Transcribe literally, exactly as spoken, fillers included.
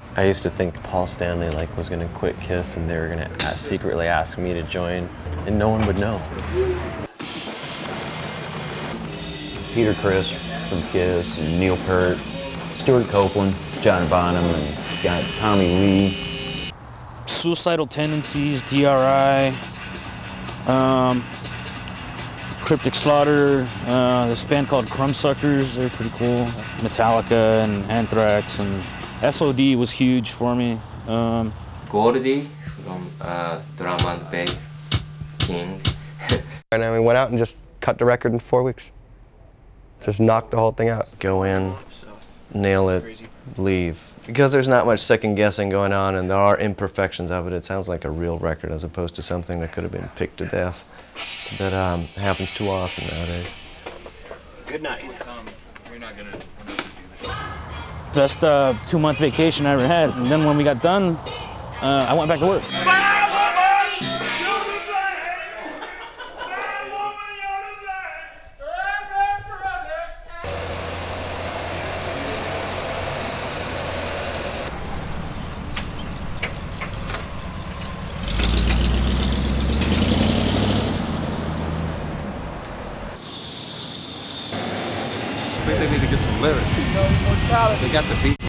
I used to think Paul Stanley like was gonna quit Kiss and they were gonna ask, secretly ask me to join, and no one would know. Peter Criss from Kiss, and Neil Peart, Stuart Copeland, John Bonham, and got Tommy Lee. Suicidal Tendencies, D R I, um, Cryptic Slaughter, uh, this band called Crumbsuckers, they're pretty cool. Metallica and Anthrax, and S O D was huge for me. Um, Goldie from uh, Drum and Bass King. And then we went out and just cut the record in four weeks. Just knocked the whole thing out. Go in, nail it, leave. Because there's not much second guessing going on and there are imperfections of it, it sounds like a real record as opposed to something that could have been picked to death. That um, happens too often nowadays. Good night. best uh, two-month vacation I ever had. And then when we got done, uh, I went back to work. I think they need to get some lyrics. They got the beat.